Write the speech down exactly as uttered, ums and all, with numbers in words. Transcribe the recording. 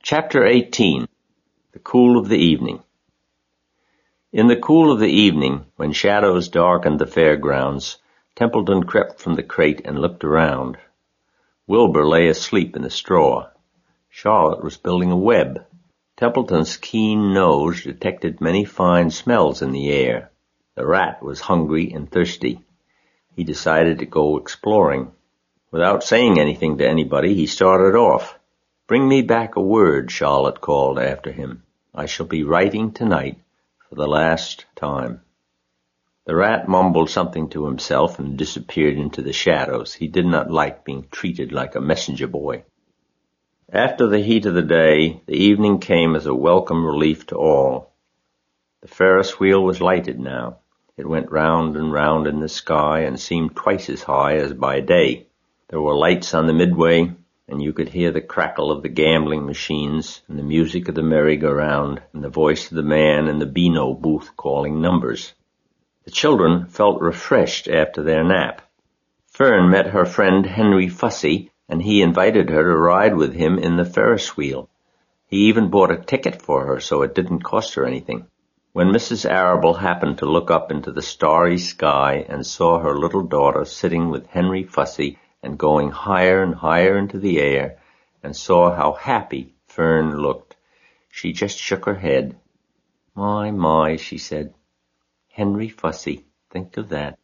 Chapter eighteen. The Cool of the Evening. In the cool of the evening, when shadows darkened the fairgrounds, Templeton crept from the crate and looked around. Wilbur lay asleep in the straw. Charlotte was building a web. Templeton's keen nose detected many fine smells in the air. The rat was hungry and thirsty. He decided to go exploring. Without saying anything to anybody, he started off. "Bring me back a word," Charlotte called after him. "I shall be writing tonight for the last time." The rat mumbled something to himself and disappeared into the shadows. He did not like being treated like a messenger boy. After the heat of the day, the evening came as a welcome relief to all. The Ferris wheel was lighted now. It went round and round in the sky and seemed twice as high as by day. There were lights on the midway, and you could hear the crackle of the gambling machines and the music of the merry-go-round and the voice of the man in the Beano booth calling numbers. The children felt refreshed after their nap. Fern met her friend Henry Fussy, and he invited her to ride with him in the Ferris wheel. He even bought a ticket for her so it didn't cost her anything. When Missus Arable happened to look up into the starry sky and saw her little daughter sitting with Henry Fussy and going higher and higher into the air, and saw how happy Fern looked, she just shook her head. "My, my," she said. "Henry Fussy, think of that."